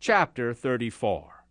Chapter 34.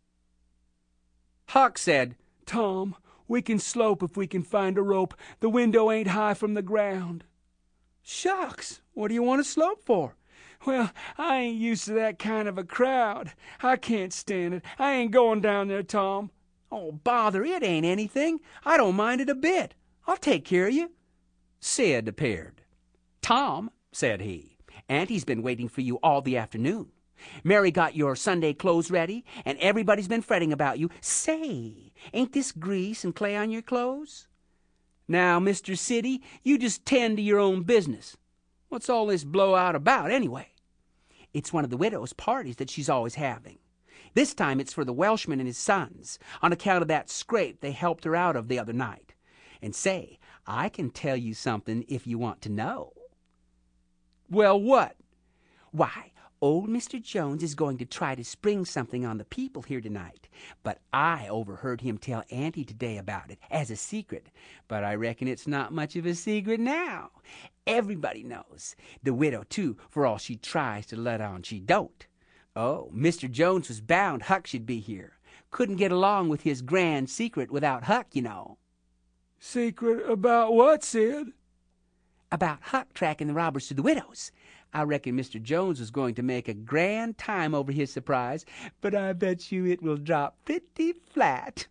Huck said, "Tom, we can slope if we can find a rope. The window ain't high from the ground." "Shucks, what do you want to slope for?" "Well, I ain't used to that kind of a crowd. I can't stand it. I ain't going down there, Tom." "Oh, bother, it ain't anything. I don't mind it a bit. I'll take care of you." Sid appeared. "Tom," said he, "Auntie's been waiting for you all the afternoon. Mary got your Sunday clothes ready, and everybody's been fretting about you. Say, ain't this grease and clay on your clothes? Now, Mr. Siddy, you just tend to your own business. What's all this blowout about, anyway?" "It's one of the widow's parties that she's always having. This time it's for the Welshman and his sons, on account of that scrape they helped her out of the other night. And say, I can tell you something if you want to know." "Well, what?" "Why, old Mr. Jones is going to try to spring something on the people here tonight, but I overheard him tell Auntie today about it, as a secret. But I reckon it's not much of a secret now. Everybody knows. The widow, too, for all she tries to let on she don't. Oh, Mr. Jones was bound Huck should be here. Couldn't get along with his grand secret without Huck, you know." "Secret about what, Sid?" "About Huck tracking the robbers to the widow's. I reckon Mr. Jones was going to make a grand time over his surprise, but I bet you it will drop pretty flat."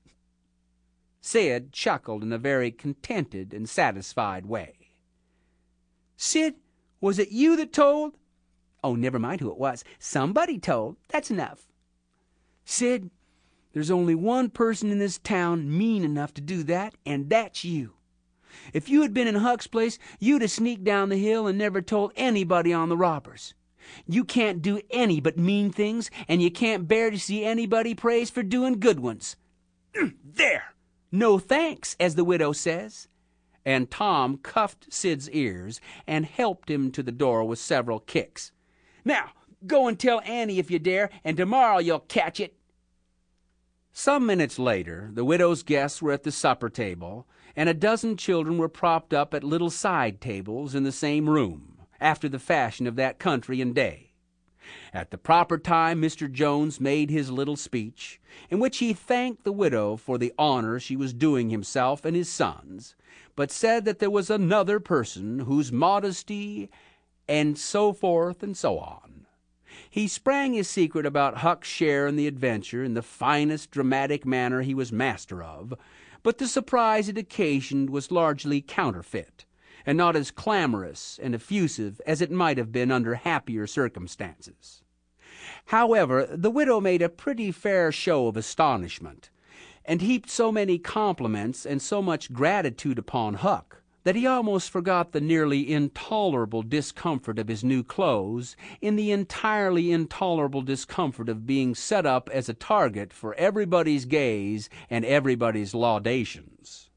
Sid chuckled in a very contented and satisfied way. "Sid, was it you that told?" "Oh, never mind who it was. Somebody told. That's enough." "Sid, there's only one person in this town mean enough to do that, and that's you. If you had been in Huck's place, you'd have sneaked down the hill and never told anybody on the robbers. You can't do any but mean things, and you can't bear to see anybody praised for doing good ones. There! No thanks, as the widow says." And Tom cuffed Sid's ears and helped him to the door with several kicks. "Now, go and tell Annie if you dare, and tomorrow you'll catch it." Some minutes later, the widow's guests were at the supper table, and a dozen children were propped up at little side tables in the same room, after the fashion of that country and day. At the proper time Mr. Jones made his little speech, in which he thanked the widow for the honor she was doing himself and his sons, but said that there was another person whose modesty, and so forth and so on. He sprang his secret about Huck's share in the adventure in the finest dramatic manner he was master of, but the surprise it occasioned was largely counterfeit, and not as clamorous and effusive as it might have been under happier circumstances. However, the widow made a pretty fair show of astonishment, and heaped so many compliments and so much gratitude upon Huck that he almost forgot the nearly intolerable discomfort of his new clothes in the entirely intolerable discomfort of being set up as a target for everybody's gaze and everybody's laudations.